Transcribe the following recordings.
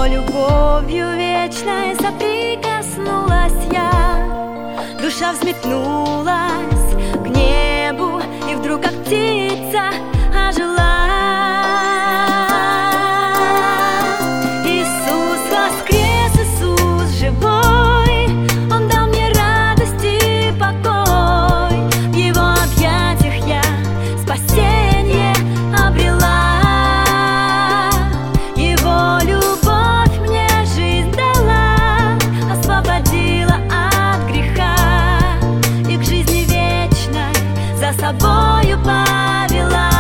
любовью вечной соприкоснулась я. Душа взметнулась к небу и вдруг, как птица, ожила. Иисус воскрес, Иисус живой, Он дал мне радость и покой. В Его объятиях я спасение обрела. Его любовь мне жизнь дала, освободила от греха и к жизни вечной за собою повела.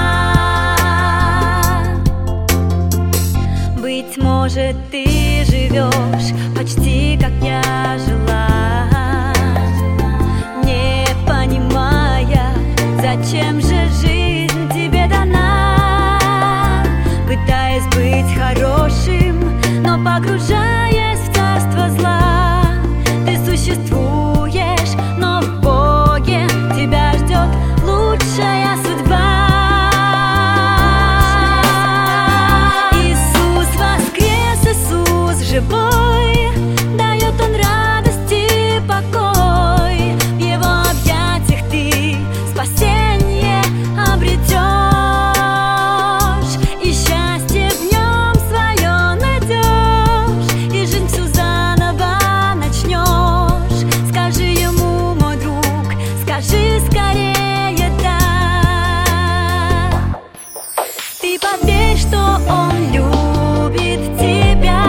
Быть может, ты живешь почти как я жила, не понимая, зачем же жизнь тебе дана, пытаясь быть хорошим, но погружаясь в царство зла. Ты существуешь, но в Боге тебя ждет лучшая судьба. Иисус воскрес, Иисус живой, дает Он радость и покой. В Его объятиях ты спасение обретешь, и счастье в Нем свое найдешь, и жизнь всю заново начнешь. Скажи Ему, мой друг, скажи скорее да. Ты поверь, что Он любит тебя,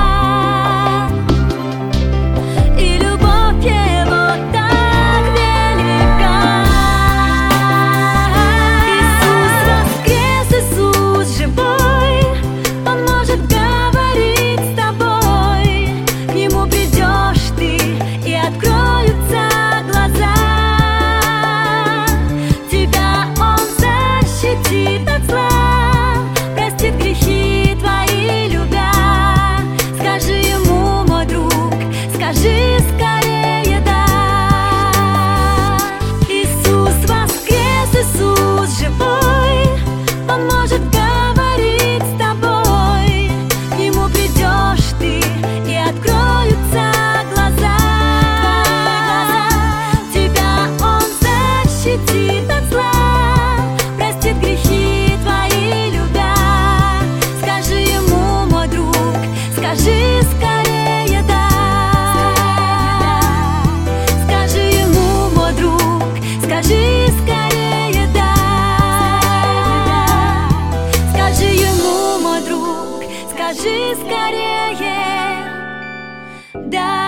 и любовь Его так велика. Иисус воскрес, Иисус живой, Он может говорить с тобой. К Нему придешь ты, и откроются глаза. Тебя Он защитит от зла, простит грехи твои, любя. Скажи Ему, мой друг, скажи скорее да. Иисус воскрес, Иисус живой, Он может говорить с тобой. К Нему придешь ты, и откроются глаза. Тебя Он защитит от зла, простит грехи твои, любя. Скажи Ему, мой друг, скажи скорее да. Скажи Ему, мой друг, скажи скорее да. Скажи Ему, мой друг, скажи скорее да.